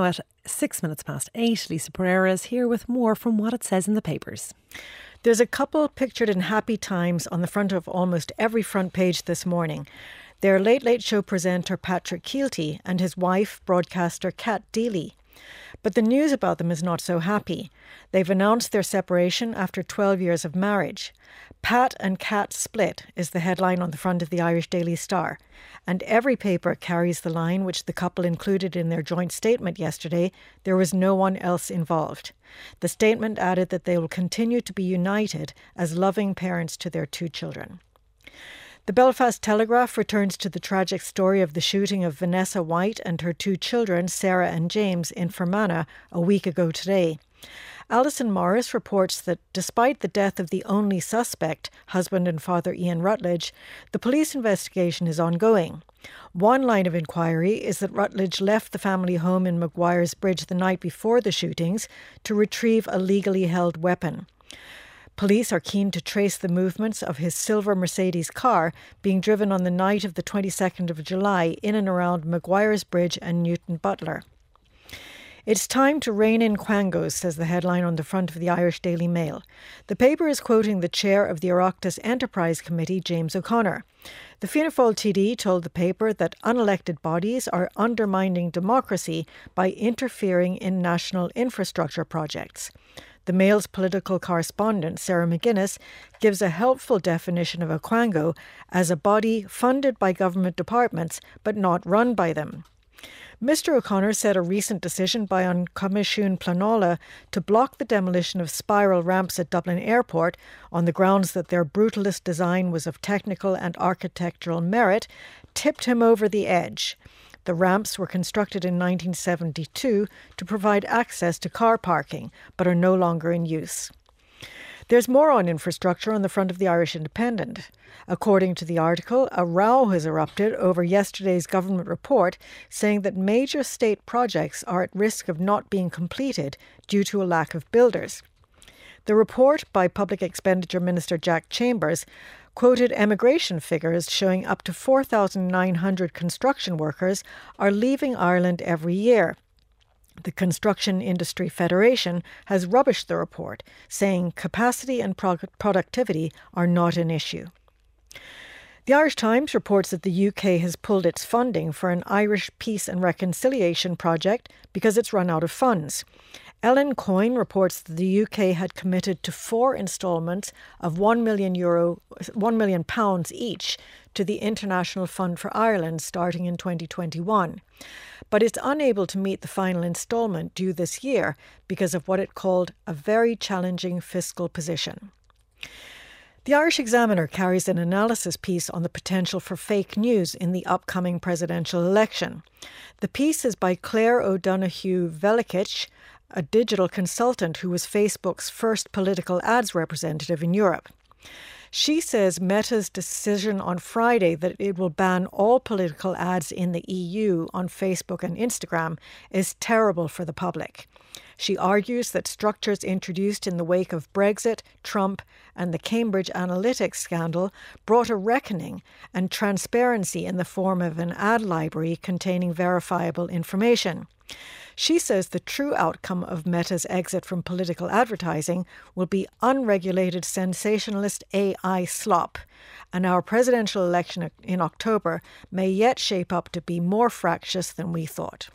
at 8:06. Lisa Pereira is here with more from what it says in the papers. There's a couple pictured in happy times on the front of almost every front page this morning. They're Late Late Show presenter Patrick Kielty and his wife, broadcaster Kat Deely. But the news about them is not so happy. They've announced their separation after 12 years of marriage. Pat and Kat split is the headline on the front of the Irish Daily Star. And every paper carries the line which the couple included in their joint statement yesterday: there was no one else involved. The statement added that they will continue to be united as loving parents to their two children. The Belfast Telegraph returns to the tragic story of the shooting of Vanessa White and her two children, Sarah and James, in Fermanagh a week ago today. Alison Morris reports that despite the death of the only suspect, husband and father Ian Rutledge, the police investigation is ongoing. One line of inquiry is that Rutledge left the family home in Maguire's Bridge the night before the shootings to retrieve a legally held weapon. Police are keen to trace the movements of his silver Mercedes car being driven on the night of the 22nd of July in and around Maguire's Bridge and Newton Butler. It's time to rein in quangos, says the headline on the front of the Irish Daily Mail. The paper is quoting the chair of the Oireachtas Enterprise Committee, James O'Connor. The Fianna Fáil TD told the paper that unelected bodies are undermining democracy by interfering in national infrastructure projects. The Mail's political correspondent, Sarah McGuinness, gives a helpful definition of a quango as a body funded by government departments but not run by them. Mr O'Connor said a recent decision by An Comisiún Pleanála to block the demolition of spiral ramps at Dublin Airport on the grounds that their brutalist design was of technical and architectural merit tipped him over the edge. The ramps were constructed in 1972 to provide access to car parking, but are no longer in use. There's more on infrastructure on the front of the Irish Independent. According to the article, a row has erupted over yesterday's government report saying that major state projects are at risk of not being completed due to a lack of builders. The report by Public Expenditure Minister Jack Chambers quoted emigration figures showing up to 4,900 construction workers are leaving Ireland every year. The Construction Industry Federation has rubbished the report, saying capacity and productivity are not an issue. The Irish Times reports that the UK has pulled its funding for an Irish Peace and Reconciliation project because it's run out of funds. Ellen Coyne reports that the UK had committed to 4 instalments of £1 million each to the International Fund for Ireland starting in 2021. But it's unable to meet the final instalment due this year because of what it called a very challenging fiscal position. The Irish Examiner carries an analysis piece on the potential for fake news in the upcoming presidential election. The piece is by Claire O'Donoghue-Velikich, a digital consultant who was Facebook's first political ads representative in Europe. She says Meta's decision on Friday that it will ban all political ads in the EU on Facebook and Instagram is terrible for the public. She argues that structures introduced in the wake of Brexit, Trump and the Cambridge Analytica scandal brought a reckoning and transparency in the form of an ad library containing verifiable information. She says the true outcome of Meta's exit from political advertising will be unregulated sensationalist AI slop, and our presidential election in October may yet shape up to be more fractious than we thought.